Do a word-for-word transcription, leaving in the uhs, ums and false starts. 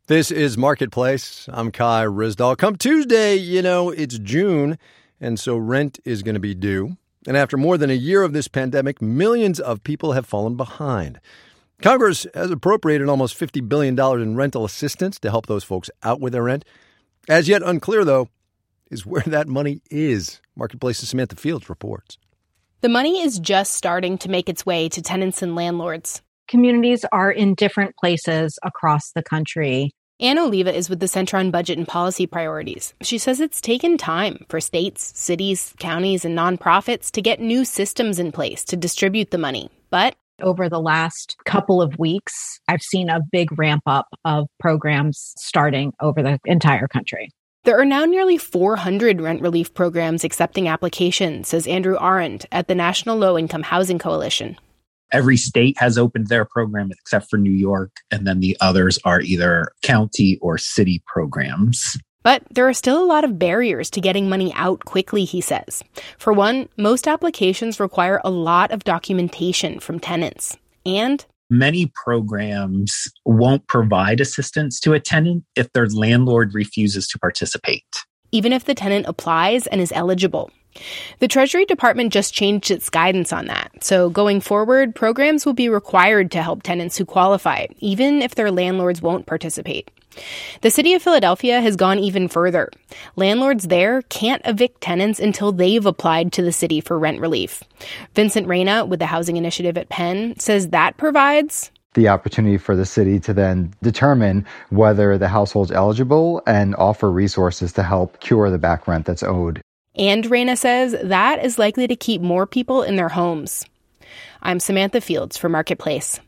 This is Marketplace. I'm Kai Ryssdal. Come Tuesday, you know, it's June, and so rent is going to be due. And after more than a year of this pandemic, millions of people have fallen behind. Congress has appropriated almost fifty billion dollars in rental assistance to help those folks out with their rent. As yet unclear, though, is where that money is. Marketplace's Samantha Fields reports. The money is just starting to make its way to tenants and landlords. Communities are in different places across the country. Ann Oliva is with the Center on Budget and Policy Priorities. She says it's taken time for states, cities, counties, and nonprofits to get new systems in place to distribute the money. But over the last couple of weeks, I've seen a big ramp up of programs starting over the entire country. There are now nearly four hundred rent relief programs accepting applications, says Andrew Arend at the National Low Income Housing Coalition. Every state has opened their program except for New York, and then the others are either county or city programs. But there are still a lot of barriers to getting money out quickly, he says. For one, most applications require a lot of documentation from tenants. And many programs won't provide assistance to a tenant if their landlord refuses to participate, even if the tenant applies and is eligible. The Treasury Department just changed its guidance on that. So going forward, programs will be required to help tenants who qualify, even if their landlords won't participate. The city of Philadelphia has gone even further. Landlords there can't evict tenants until they've applied to the city for rent relief. Vincent Reyna with the Housing Initiative at Penn says that provides the opportunity for the city to then determine whether the household's eligible and offer resources to help cure the back rent that's owed. And Reyna says that is likely to keep more people in their homes. I'm Samantha Fields for Marketplace.